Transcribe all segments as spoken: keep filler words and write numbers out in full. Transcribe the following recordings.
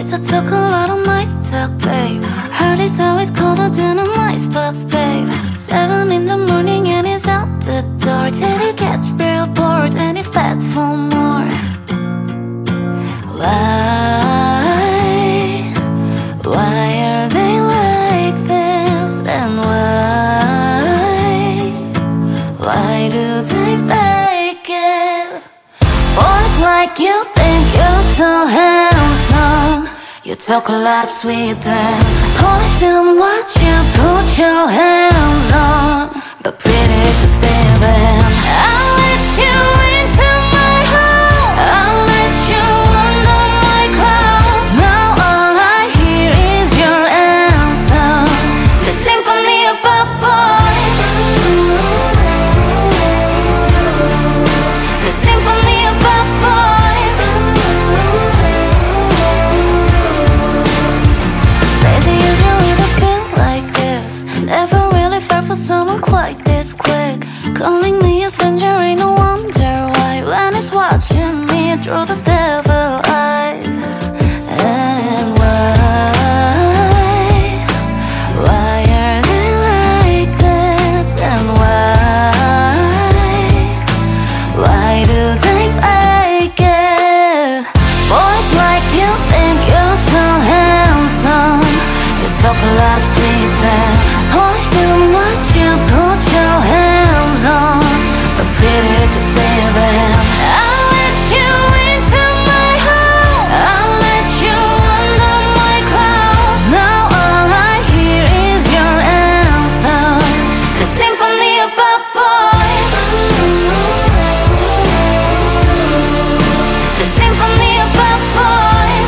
boys that talk a lot of nice talk, babe. Heard he's always colder than an icebox, babe. Seven in the morning and he's out the door till he gets real bored and he's back for more. Why? Why are they like this? And why? Why do they fake it? Boys like you think you're so handsome. You talk a lot of sweet and poison what you put your hands on. But pretty is to say them. I'll let you into my home. I'll let you under my clouds. Now all I hear is your anthem, the symphony of our boys. The symphony of our boys. Say they usually don't feel like this. Never really felt for someone quite this quick. Calling me a stranger ain't no wonder why, when he's watching me through those devil eyes. And why? Why are they like this? And why? Why do they fake it? Boys like you think you're so handsome. You talk a lot of sweet and poison what you put your hands on. But pretty is to say them. I'll let you into my home. I'll let you under my clouds. Now all I hear is your anthem, the symphony of our boys. The symphony of our boys.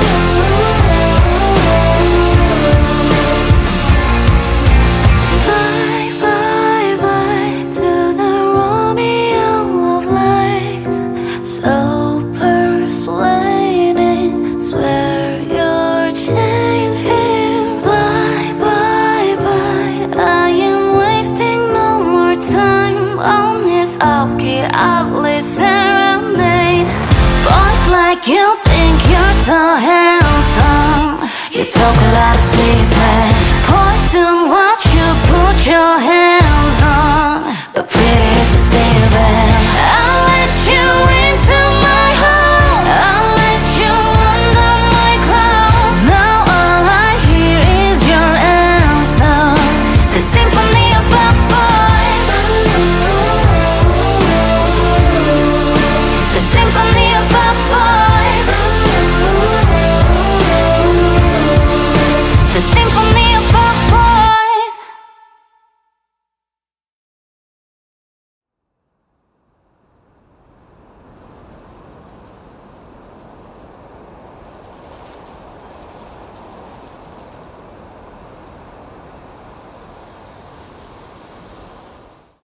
Bye, bye, bye to the Romeo of lies. So persuading, swear you're changing. Bye, bye, bye, I am wasting no more time on this off-key, ugly serenade. Boys like you think you're so handsome. You talk a lot of sweet and poison what you put your hands